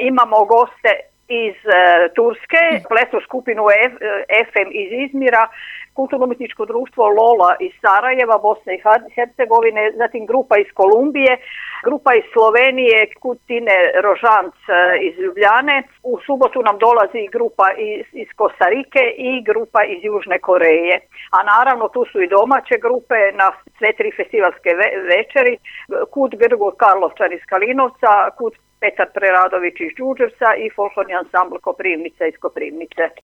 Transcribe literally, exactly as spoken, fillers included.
imamo goste iz uh, Turske, plesnu skupinu F, F M iz Izmira, kulturno-umjetničko društvo Lola iz Sarajeva, Bosne i Hercegovine, zatim grupa iz Kolumbije, grupa iz Slovenije, Kutine Rožanc iz Ljubljane. U subotu nam dolazi grupa iz, iz Kostarike i grupa iz Južne Koreje. A naravno tu su i domaće grupe na sve tri festivalske ve- večeri. Kut Grgur Karlovčan iz Kalinovca, Kut Petar Preradović iz Đurđevca i folklorni ansambl Koprivnica iz Koprivnice.